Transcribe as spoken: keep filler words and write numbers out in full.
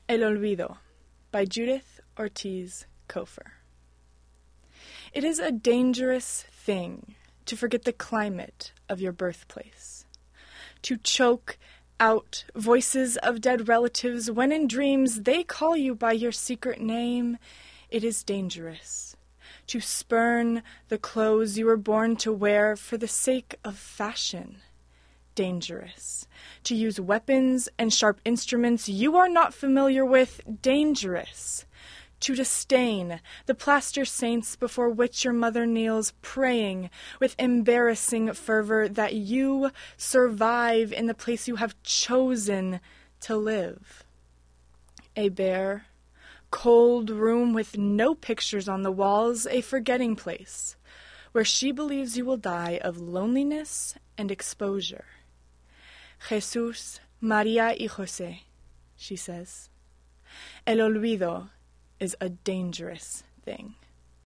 El Olvido by Judith Ortiz Cofer. It is a dangerous thing to forget the climate of your birthplace, to choke out voices of dead relatives when in dreams they call you by your secret name. It is dangerous to spurn the clothes you were born to wear for the sake of fashion. Dangerous to use weapons and sharp instruments you are not familiar with. Dangerous to disdain the plaster saints before which your mother kneels, praying with embarrassing fervor that you survive in the place you have chosen to live. A bare, cold room with no pictures on the walls, a forgetting place where she believes you will die of loneliness and exposure. Jesús, María y José, she says. El olvido is a dangerous thing.